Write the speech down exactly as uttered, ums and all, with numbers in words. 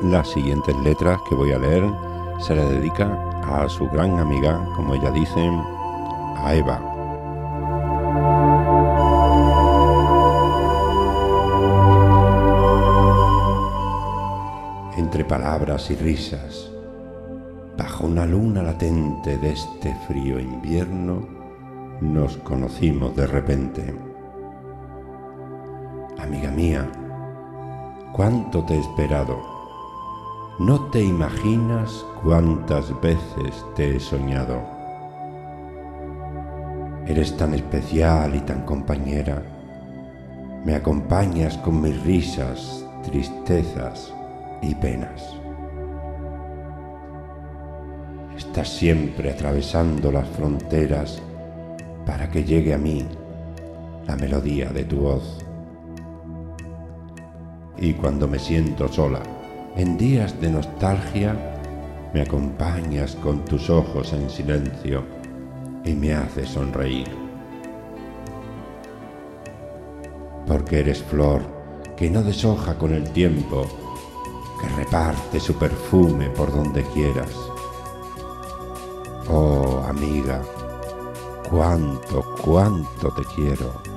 Las siguientes letras que voy a leer se le dedica a su gran amiga, como ella dice, a Eva. Entre palabras y risas, bajo una luna latente de este frío invierno, nos conocimos de repente. Amiga mía, cuánto te he esperado. No te imaginas cuántas veces te he soñado. Eres tan especial y tan compañera. Me acompañas con mis risas, tristezas y penas. Estás siempre atravesando las fronteras para que llegue a mí la melodía de tu voz. Y cuando me siento sola, en días de nostalgia, me acompañas con tus ojos en silencio y me haces sonreír. Porque eres flor que no deshoja con el tiempo, que reparte su perfume por donde quieras. Oh, amiga, cuánto, cuánto te quiero.